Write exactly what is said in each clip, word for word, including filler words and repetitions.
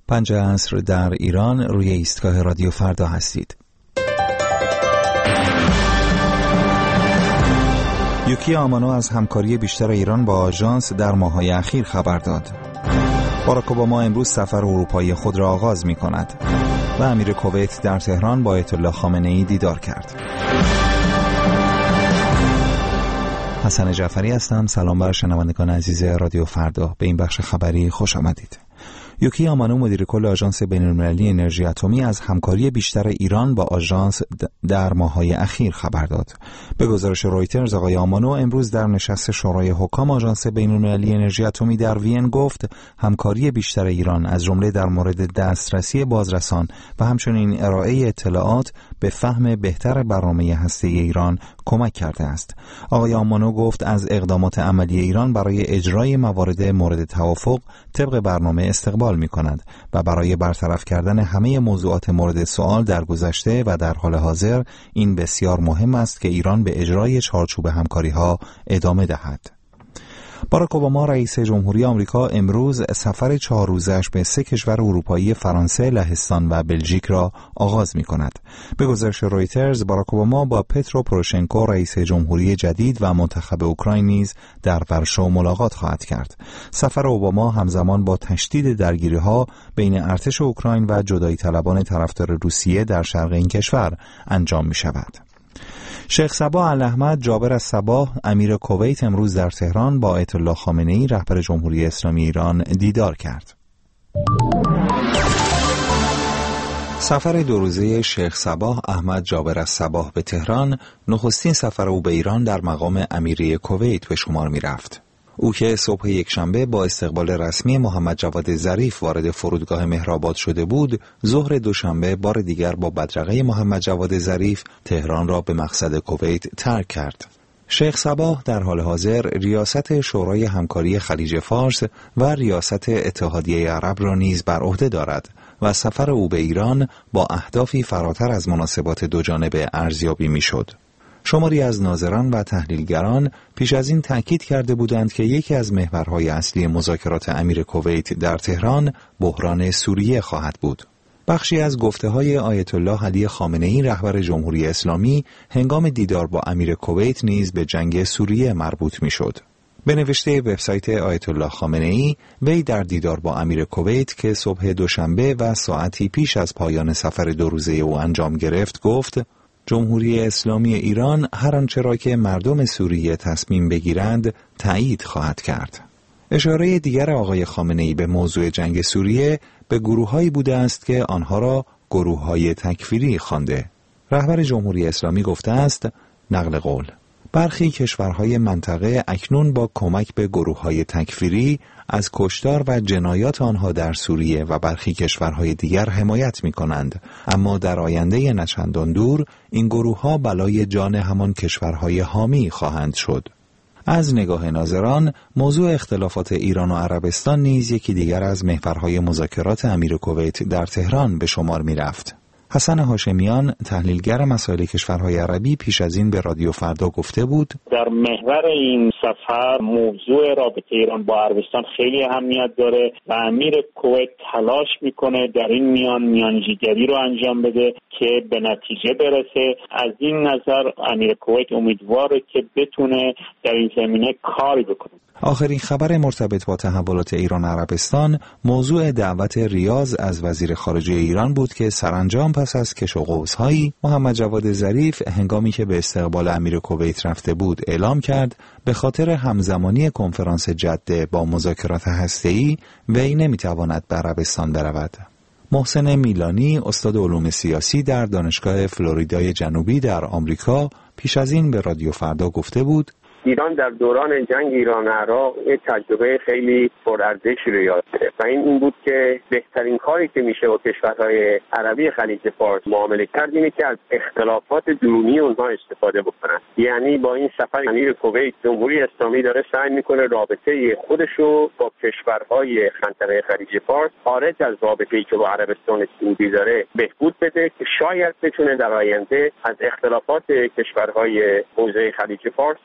پنج عصر در ایران روی ایستگاه رادیو فردا هستید. یوکی آمانو از همکاری بیشتر ایران با آژانس در ماه‌های اخیر خبر داد. باراک اوباما امروز سفر اروپایی خود را آغاز می کند و امیر کویت در تهران با آیت الله خامنه‌ای دیدار کرد. حسن جعفری هستم. سلام بر شنوندگان عزیز رادیو فردا. به این بخش خبری خوش آمدید. یوکی آمانو مدیر کل آژانس بین‌المللی انرژی اتمی از همکاری بیشتر ایران با آژانس در ماه‌های اخیر خبر داد. به گزارش رویترز آقای آمانو امروز در نشست شورای حکام آژانس بین‌المللی انرژی اتمی در وین گفت همکاری بیشتر ایران از جمله در مورد دسترسی بازرسان و همچنین ارائه اطلاعات به فهم بهتر برنامه هسته‌ای ایران کمک کرده است. آقای آمانو گفت از اقدامات عملی ایران برای اجرای موارد مورد توافق طبق برنامه استقبال می کند و برای برطرف کردن همه موضوعات مورد سوال در گذشته و در حال حاضر این بسیار مهم است که ایران به اجرای چارچوب همکاری ها ادامه دهد. باراک اوباما رئیس جمهوری آمریکا امروز سفر چهار روزش به سه کشور اروپایی فرانسه، لهستان و بلژیک را آغاز می کند. به گزارش رویترز باراک اوباما با پترو پوروشنکو رئیس جمهوری جدید و منتخب اوکراین نیز در ورشو ملاقات خواهد کرد. سفر اوباما همزمان با تشدید درگیری‌ها بین ارتش اوکراین و جدایی طلبان طرفدار روسیه در شرق این کشور انجام می شود. شیخ صباح الاحمد جابر الصباح امیر کویت امروز در تهران با آیت الله خامنه‌ای رهبر جمهوری اسلامی ایران دیدار کرد. سفر دو روزه شیخ صباح احمد جابر الصباح به تهران نخستین سفر او به ایران در مقام امیری کویت به شمار می رفت. او که صبح یکشنبه با استقبال رسمی محمد جواد ظریف وارد فرودگاه مهرآباد شده بود، ظهر دوشنبه بار دیگر با بدرقه محمد جواد ظریف تهران را به مقصد کویت ترک کرد. شیخ صباح در حال حاضر ریاست شورای همکاری خلیج فارس و ریاست اتحادیه عرب را نیز بر عهده دارد و سفر او به ایران با اهدافی فراتر از مناسبات دوجانبه ارزیابی می‌شد. شماری از ناظران و تحلیلگران پیش از این تأکید کرده بودند که یکی از محورهای اصلی مذاکرات امیر کویت در تهران بحران سوریه خواهد بود. بخشی از گفته‌های آیت الله علی خامنه‌ای رهبر جمهوری اسلامی هنگام دیدار با امیر کویت نیز به جنگ سوریه مربوط می‌شد. به نوشته وبسایت آیت الله خامنه‌ای، وی در دیدار با امیر کویت که صبح دوشنبه و ساعتی پیش از پایان سفر دو روزه او انجام گرفت گفت: جمهوری اسلامی ایران هر آنچه را که مردم سوریه تصمیم بگیرند تایید خواهد کرد. اشاره دیگر آقای خامنه‌ای به موضوع جنگ سوریه به گروه‌هایی بوده است که آنها را گروه‌های تکفیری خوانده. رهبر جمهوری اسلامی گفته است: نقل قول، برخی کشورهای منطقه اکنون با کمک به گروه‌های تکفیری از کشتار و جنایات آنها در سوریه و برخی کشورهای دیگر حمایت می‌کنند، اما در آینده نچندان دور این گروه‌ها بلای جان همان کشورهای حامی خواهند شد. از نگاه ناظران موضوع اختلافات ایران و عربستان نیز یکی دیگر از محورهای مذاکرات امیر کویت در تهران به شمار می‌رفت. حسن هاشمیان تحلیلگر مسائل کشورهای عربی پیش از این به رادیو فردا گفته بود: در محور این سفر موضوع رابطه ایران با عربستان خیلی اهمیت داره و امیر کویت تلاش میکنه در این میان میانجیگری رو انجام بده که به نتیجه برسه. از این نظر امیر کویت امیدواره که بتونه در این زمینه کاری بکنه. آخرین خبر مرتبط با تحولات ایران و عربستان موضوع دعوت ریاض از وزیر خارجه ایران بود که سرانجام پس از کش و قوس‌هایی محمد جواد ظریف هنگامی که به استقبال امیر کویت رفته بود اعلام کرد به خاطر همزمانی کنفرانس جده با مذاکرات هسته‌ای وی نمیتواند به عربستان برود. محسن میلانی استاد علوم سیاسی در دانشگاه فلوریدای جنوبی در آمریکا پیش از این به رادیو فردا گفته بود: ایران در دوران جنگ ایران و عراق یک تجربه خیلی پرارزشی رو یاد گرفت و این این بود که بهترین کاری که میشه با کشورهای عربی خلیج فارس معامله کرد اینه که از اختلافات درونی اونها استفاده بکنن. یعنی با این سفر امیر کویت جمهوری اسلامی داره سعی میکنه رابطه خودش رو با کشورهای منطقه خلیج فارس خارج از رابطه‌ای که با عربستان سعودی داره بهبود بده که شاید بتونه در آینده از اختلافات کشورهای حوزه خلیج فارس استفاده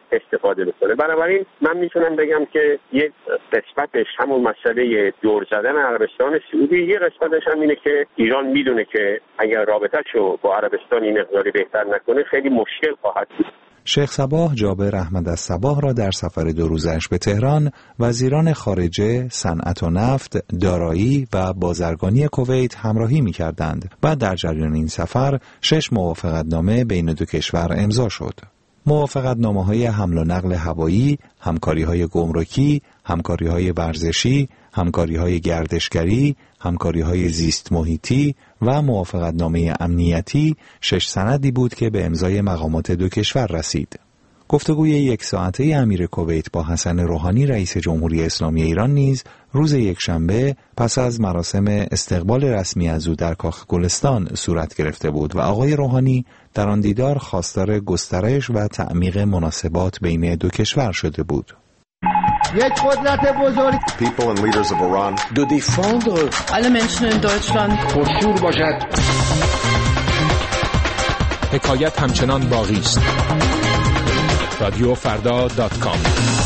استفاده بکنه. بنابراین من میتونم بگم که یک قسمتش همون مسئله دور زدن عربستان سعودی، یه قسمتش هم اینه که ایران میدونه که اگر رابطه‌شو با عربستان این مقداری بهتر نکنه خیلی مشکل خواهد بود. شیخ صباح جابر احمد الصباح را در سفر دو روزش به تهران وزیران خارجه، صنعت و نفت، دارایی و بازرگانی کویت همراهی می‌کردند و در جریان این سفر شش موافقتنامه بین دو کشور امضا شد. موافقتنامه‌های حمل و نقل هوایی، همکاری‌های گمرکی، همکاری‌های ورزشی، همکاری‌های گردشگری، همکاری‌های زیست محیطی و موافقتنامه امنیتی شش سندی بود که به امضای مقامات دو کشور رسید. گفتگوی یک ساعته امیر کویت با حسن روحانی رئیس جمهوری اسلامی ایران نیز روز یکشنبه پس از مراسم استقبال رسمی از او در کاخ گلستان صورت گرفته بود و آقای روحانی در آن دیدار خواستار گسترش و تعمیق مناسبات بین دو کشور شده بود. یک قدرت بزرگ people and leaders of Iran de défendre alle Menschen in Deutschland خشوع باشد. حکایت همچنان باقی است. رادیو فردا دات کام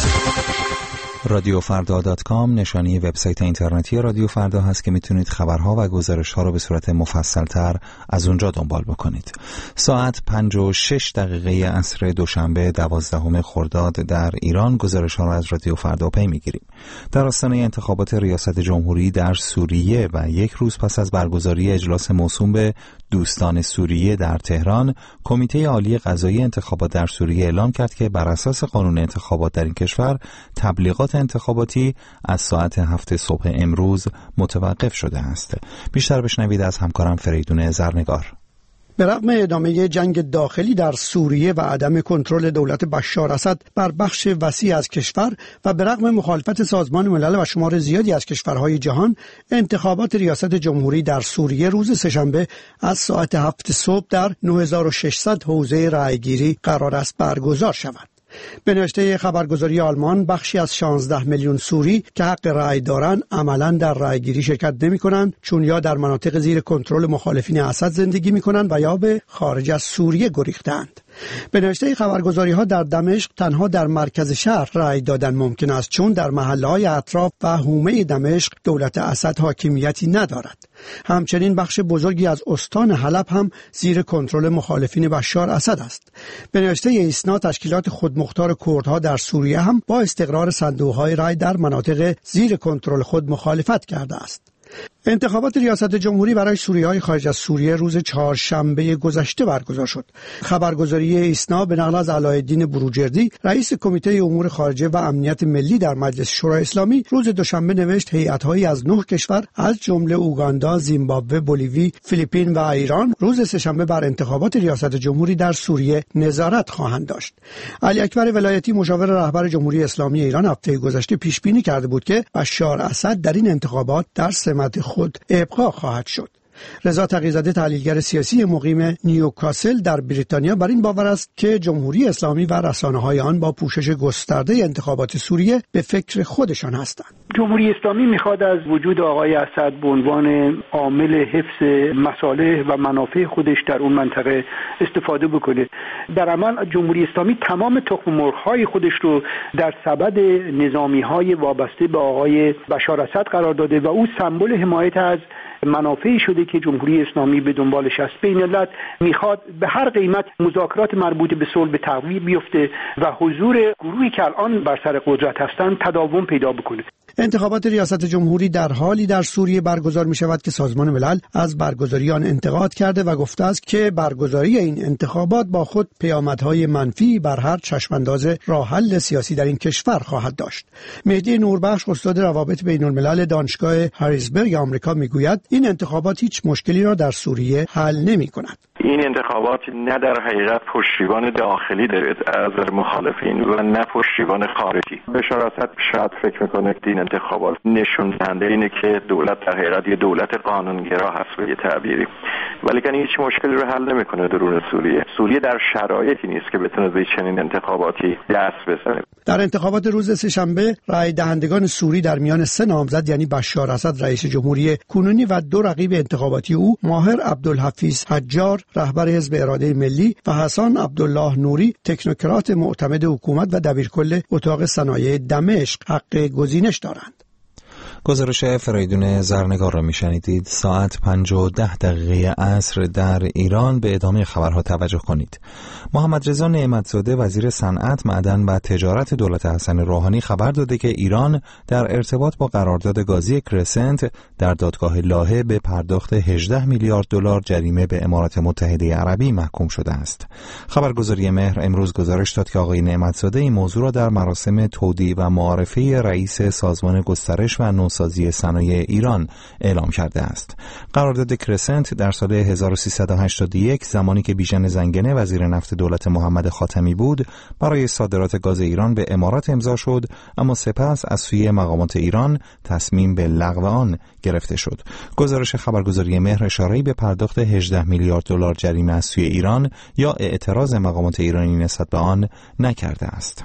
رادیو فردا دات کام نشانی وبسایت اینترنتی رادیو فردا هست که میتونید خبرها و گزارش‌ها رو به صورت مفصل‌تر از اونجا دنبال بکنید. ساعت پنج و شش دقیقه عصر دوشنبه دوازدهم خرداد در ایران گزارش‌ها رو از رادیو فردا پی میگیریم. در آستانه انتخابات ریاست جمهوری در سوریه و یک روز پس از برگزاری اجلاس موسوم به دوستان سوریه در تهران، کمیته عالی قضایی انتخابات در سوریه اعلام کرد که بر اساس قانون انتخابات در این کشور تبلیغات انتخاباتی از ساعت هفت صبح امروز متوقف شده است. بیشتر بشنوید از همکارم فریدون زرنگار. به رغم ادامه جنگ داخلی در سوریه و عدم کنترل دولت بشار اسد بر بخش وسیع از کشور و به رغم مخالفت سازمان ملل و شمار زیادی از کشورهای جهان، انتخابات ریاست جمهوری در سوریه روز سه‌شنبه از ساعت هفت صبح در نه هزار و ششصد حوزه رأیگیری قرار است برگزار شود. به نوشته خبرگزاری آلمان، بخشی از شانزده میلیون سوری که حق رأی دارند عملاً در رأیگیری شرکت نمی‌کنند، چون یا در مناطق زیر کنترل مخالفین اسد زندگی می‌کنند و یا به خارج از سوریه گریختند. به نوشته خبرگزاری‌ها در دمشق تنها در مرکز شهر رأی دادن ممکن است، چون در محله‌های اطراف و حومه دمشق دولت اسد حاکمیتی ندارد. همچنین بخش بزرگی از استان حلب هم زیر کنترل مخالفین بشار اسد است. به نوشته ایسنا، تشکیلات خودمختار کردها در سوریه هم با استقرار صندوق‌های رأی در مناطق زیر کنترل خود مخالفت کرده است. انتخابات ریاست جمهوری برای سوریه‌های خارج از سوریه روز چهارشنبه گذشته برگزار شد. خبرگزاری ایسنا به نقل از علاءالدین بروجردی، رئیس کمیته امور خارجه و امنیت ملی در مجلس شورای اسلامی، روز دوشنبه نوشت هیئت‌هایی از نه کشور از جمله اوگاندا، زیمبابوه، بولیوی، فیلیپین و ایران روز سه‌شنبه بر انتخابات ریاست جمهوری در سوریه نظارت خواهند داشت. علی اکبر ولایتی، مشاور رهبر جمهوری اسلامی ایران، هفته گذشته پیش بینی کرده بود که بشار اسد در این انتخابات در سمت خود ابقا خواهد شد. رضا تقی‌زاده، تحلیلگر سیاسی مقیم نیوکاسل در بریتانیا، بر این باور است که جمهوری اسلامی و رسانه‌های آن با پوشش گسترده انتخابات سوریه به فکر خودشان هستند. جمهوری اسلامی میخواد از وجود آقای اسد به عنوان عامل حفظ مصالح و منافع خودش در اون منطقه استفاده بکنه. در عمل جمهوری اسلامی تمام تخم مرغ‌های خودش رو در سبد نظامی‌های وابسته به آقای بشار اسد قرار داده و او سمبل حمایت از منافعی شده که جمهوری اسلامی به دنبالش است. بین الملل میخواد به هر قیمت مذاکرات مربوط به صلح به تعویق بیفته و حضور گروهی که الان بر سر قدرت هستند تداوم پیدا بکنه. انتخابات ریاست جمهوری در حالی در سوریه برگزار می شود که سازمان ملل از برگزاری آن انتقاد کرده و گفته است که برگزاری این انتخابات با خود پیامدهای منفی بر هر چشمانداز راه حل سیاسی در این کشور خواهد داشت. مهدی نوربخش، استاد روابط بین الملل دانشگاه هریزبرگ آمریکا، میگوید این انتخابات هیچ مشکلی را در سوریه حل نمی کند. این انتخابات نه در حقیقت پشتیبان داخلی دارد از مخالفین و نه پشتیبان خارجی. بشار اسد شاید فکر میکنه که این انتخابات نشون دهنده اینه که دولت در حقیقت یه دولت قانونگرا هست به یه تعبیری، ولی که هیچ مشکلی رو حل نمیکنه درون سوریه. سوریه در شرایطی نیست که بتونه به چنین انتخاباتی دست بزنه. در انتخابات روز سه‌شنبه رای دهندگان سوری در میان سه نامزد، یعنی بشار اسد رئیس جمهوری کنونی و دو رقیب انتخاباتی او، ماهر عبدالحفیظ حجار رهبر حزب اراده ملی و حسن عبدالله نوری تکنوکرات معتمد حکومت و دبیرکل اتاق صنایع دمشق حق گزینش دارند. گزارش فریدون زرنگار را میشنیدید. ساعت پنج و ده دقیقه عصر در ایران. به ادامه خبرها توجه کنید. محمد رضا نعمتزاده وزیر صنعت، معدن و تجارت دولت حسن روحانی خبر داده که ایران در ارتباط با قرارداد گازی کرسنت در دادگاه لاهه به پرداخت هجده میلیارد دلار جریمه به امارات متحده عربی محکوم شده است. خبرگزاری مهر امروز گزارش داد که آقای نعمتزاده این موضوع را در مراسم تودیع و معارفه رئیس سازمان گسترش و نوسازی صنایع ایران اعلام کرده است. قرارداد کرسنت در سال هزار و سیصد و هشتاد و یک زمانی که بیژن زنگنه وزیر نفت دولت محمد خاتمی بود برای صادرات گاز ایران به امارات امضا شد، اما سپس از سوی مقامات ایران تصمیم به لغو آن گرفته شد. گزارش خبرگزاری مهر اشاره‌ای به پرداخت هجده میلیارد دلار جریمه از سوی ایران یا اعتراض مقامات ایرانی نسبت به آن نکرده است.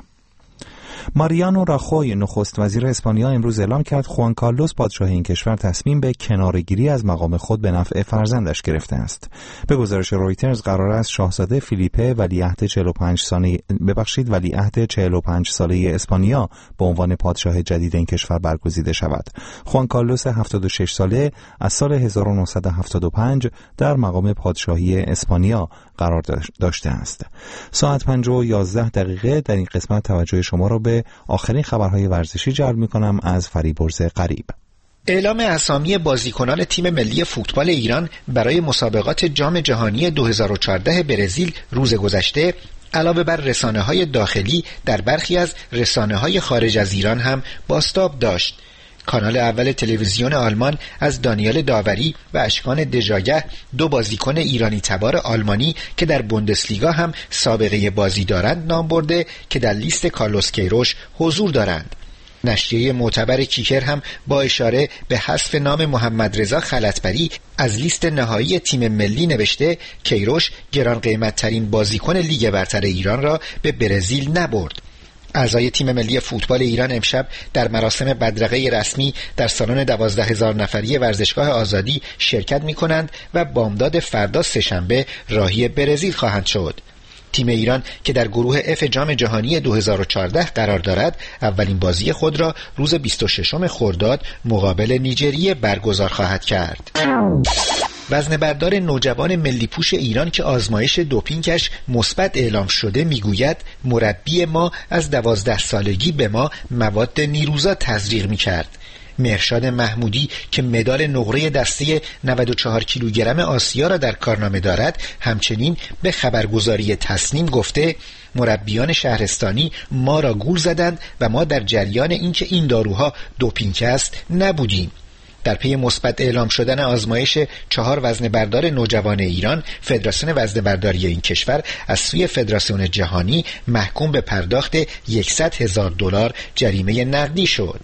ماریانو راخوی نخست وزیر اسپانیا امروز اعلام کرد خوان کارلوس پادشاه این کشور تصمیم به کناره‌گیری از مقام خود به نفع فرزندش گرفته است. به گزارش رویترز قرار است شاهزاده فیلیپه ولیعهد چهل و پنج ساله ببخشید ولیعهد چهل و پنج ساله اسپانیا به عنوان پادشاه جدید این کشور برگزیده شود. خوان کارلوس هفتاد و شش ساله از سال هزار و نهصد و هفتاد و پنج در مقام پادشاهی اسپانیا قرار داشته است. ساعت پنج و یازده دقیقه در این قسمت توجه شما را به آخرین خبرهای ورزشی جلب می‌کنم از فریبرز غریب. اعلام اسامی بازیکنان تیم ملی فوتبال ایران برای مسابقات جام جهانی دو هزار و چهارده برزیل روز گذشته علاوه بر رسانه‌های داخلی در برخی از رسانه‌های خارج از ایران هم بازتاب داشت. کانال اول تلویزیون آلمان از دانیال داوری و اشکان دژاگه، دو بازیکن ایرانی تبار آلمانی که در بوندسلیگا هم سابقه بازی دارند، نام برده که در لیست کارلوس کیروش حضور دارند. نشریه معتبر کیکر هم با اشاره به حذف نام محمد رضا خلطبری از لیست نهایی تیم ملی نوشته کیروش گران قیمت ترین بازیکن لیگ برتر ایران را به برزیل نبرد. اعضای تیم ملی فوتبال ایران امشب در مراسم بدرقه رسمی در سالن دوازده هزار نفری ورزشگاه آزادی شرکت می کنند و بامداد فردا سه‌شنبه راهی برزیل خواهند شد. تیم ایران که در گروه اف جام جهانی دو هزار و چهارده قرار دارد، اولین بازی خود را روز بیست و ششم خرداد مقابل نیجریه برگزار خواهد کرد. وزنه بردار نوجوان ملی پوش ایران که آزمایش دوپینگش مثبت اعلام شده میگوید مربی ما از دوازده سالگی به ما مواد نیروزا تزریق میکرد. مهرشاد محمودی که مدال نقره دسته نود و چهار کیلوگرم آسیا را در کارنامه دارد، همچنین به خبرگزاری تصنیم گفته مربیان شهرستانی ما را گول زدند و ما در جریان اینکه این داروها دوپینگ است نبودیم. در پی مثبت اعلام شدن آزمایش چهار وزنه بردار نوجوان ایران، فدراسیون وزنه برداری این کشور از سوی فدراسیون جهانی محکوم به پرداخت صد هزار دلار جریمه نقدی شد.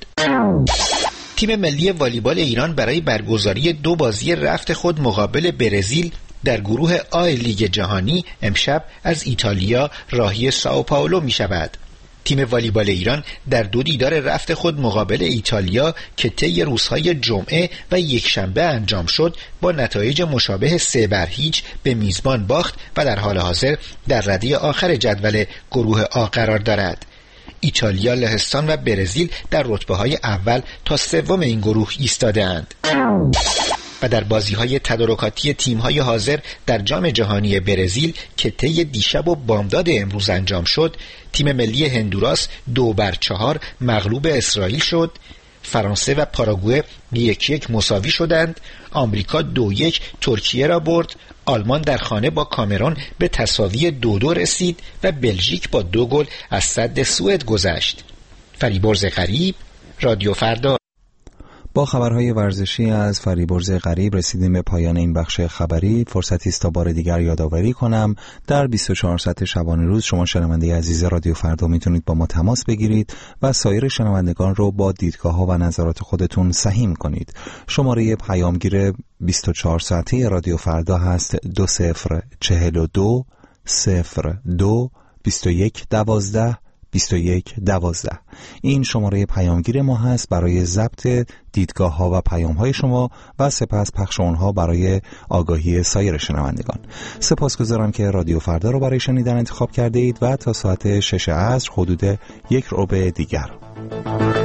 تیم ملی والیبال ایران برای برگزاری دو بازی رفت خود مقابل برزیل در گروه آ لیگ جهانی امشب از ایتالیا راهی سائو پائولو می شود. تیم والیبال ایران در دو دیدار رفت خود مقابل ایتالیا که طی روزهای جمعه و یکشنبه انجام شد با نتایج مشابه سه بر هیچ به میزبان باخت و در حال حاضر در رده آخر جدول گروه آ قرار دارد. ایتالیا، لهستان و برزیل در رتبه‌های اول تا سوم این گروه ایستاده‌اند. و در بازی‌های تدارکاتی تیم‌های حاضر در جام جهانی برزیل که طی دیشب و بامداد امروز انجام شد، تیم ملی هندوراس دو بر چهار مغلوب اسرائیل شد. فرانسه و پاراگوئه یک یک مساوی شدند. آمریکا دو یک ترکیه را برد. آلمان در خانه با کامرون به تساوی دو دو رسید و بلژیک با دو گل از سد سوئد گذشت. فریبرز غریب، رادیو فردا. با خبرهای ورزشی از فریبرز غریب رسیدیم به پایان این بخش خبری. فرصتی است تا بار دیگر یادآوری کنم در بیست و چهار ساعت شبانه روز شما شنونده عزیز رادیو فردا میتونید با ما تماس بگیرید و سایر شنوندگان رو با دیدگاه ها و نظرات خودتون سهیم کنید. شماره پیامگیر بیست و چهار ساعته رادیو فردا هست دو صفر چهل و دو صفر دو بیست و یک دوازده بیست و یک دوازده. این شماره پیامگیر ما هست برای ضبط دیدگاه ها و پیام های شما و سپس پخش اونها برای آگاهی سایر شنوندگان. سپاسگزارم که رادیو فردا رو برای شنیدن انتخاب کرده اید و تا ساعت شش عصر حدود یک ربع دیگر